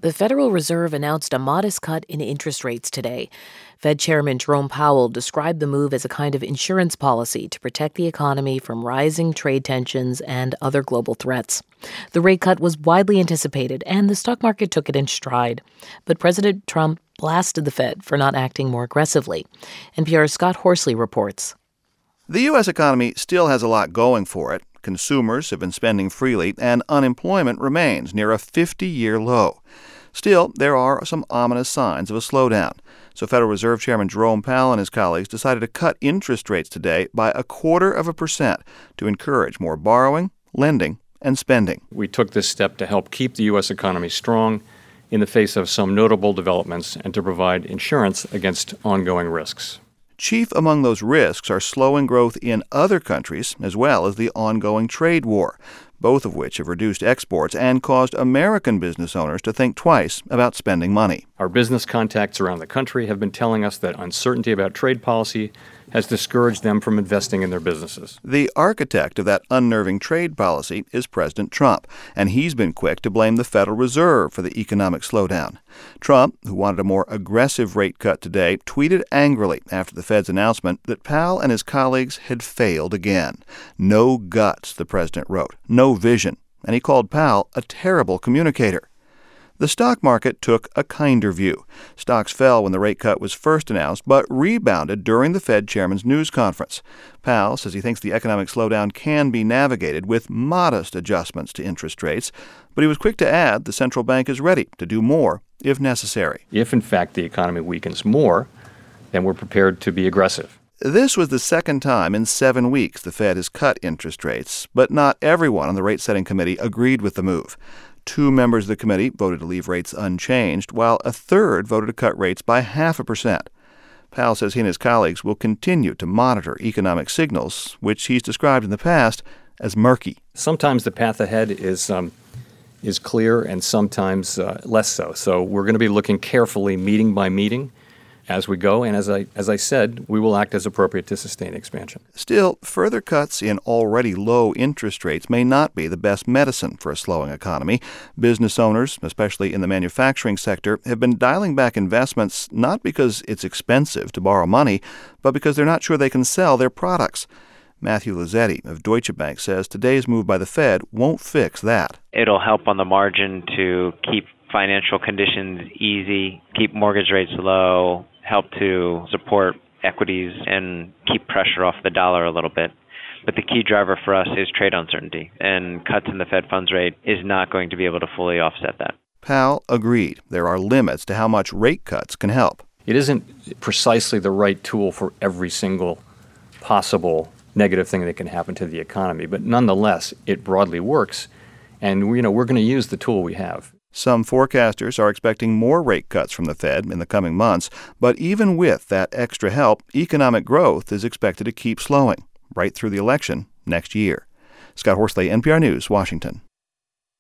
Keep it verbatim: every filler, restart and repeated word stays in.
The Federal Reserve announced a modest cut in interest rates today. Fed Chairman Jerome Powell described the move as a kind of insurance policy to protect the economy from rising trade tensions and other global threats. The rate cut was widely anticipated, and the stock market took it in stride. But President Trump blasted the Fed for not acting more aggressively. N P R's Scott Horsley reports. The U S economy still has a lot going for it. Consumers have been spending freely, and unemployment remains near a fifty-year low. Still, there are some ominous signs of a slowdown. So Federal Reserve Chairman Jerome Powell and his colleagues decided to cut interest rates today by a quarter of a percent to encourage more borrowing, lending, and spending. We took this step to help keep the U S economy strong in the face of some notable developments and to provide insurance against ongoing risks. Chief among those risks are slowing growth in other countries, as well as the ongoing trade war, both of which have reduced exports and caused American business owners to think twice about spending money. Our business contacts around the country have been telling us that uncertainty about trade policy has discouraged them from investing in their businesses. The architect of that unnerving trade policy is President Trump, and he's been quick to blame the Federal Reserve for the economic slowdown. Trump, who wanted a more aggressive rate cut today, tweeted angrily after the Fed's announcement that Powell and his colleagues had failed again. No guts, the president wrote, no vision, and he called Powell a terrible communicator. The stock market took a kinder view. Stocks fell when the rate cut was first announced, but rebounded during the Fed chairman's news conference. Powell says he thinks the economic slowdown can be navigated with modest adjustments to interest rates, but he was quick to add the central bank is ready to do more if necessary. If, in fact, the economy weakens more, then we're prepared to be aggressive. This was the second time in seven weeks the Fed has cut interest rates, but not everyone on the rate-setting committee agreed with the move. Two members of the committee voted to leave rates unchanged, while a third voted to cut rates by half a percent. Powell says he and his colleagues will continue to monitor economic signals, which he's described in the past as murky. Sometimes the path ahead is um, is clear, and sometimes uh, less so. So we're going to be looking carefully, meeting by meeting, as we go, and as I as I said, we will act as appropriate to sustain expansion. Still, further cuts in already low interest rates may not be the best medicine for a slowing economy. Business owners, especially in the manufacturing sector, have been dialing back investments not because it's expensive to borrow money, but because they're not sure they can sell their products. Matthew Lazzetti of Deutsche Bank says today's move by the Fed won't fix that. It'll help on the margin to keep financial conditions easy, keep mortgage rates low, help to support equities and keep pressure off the dollar a little bit. But the key driver for us is trade uncertainty, and cuts in the Fed funds rate is not going to be able to fully offset that. Powell agreed there are limits to how much rate cuts can help. It isn't precisely the right tool for every single possible negative thing that can happen to the economy, but nonetheless, it broadly works, and you know, we're going to use the tool we have. Some forecasters are expecting more rate cuts from the Fed in the coming months, but even with that extra help, economic growth is expected to keep slowing right through the election next year. Scott Horsley, N P R News, Washington.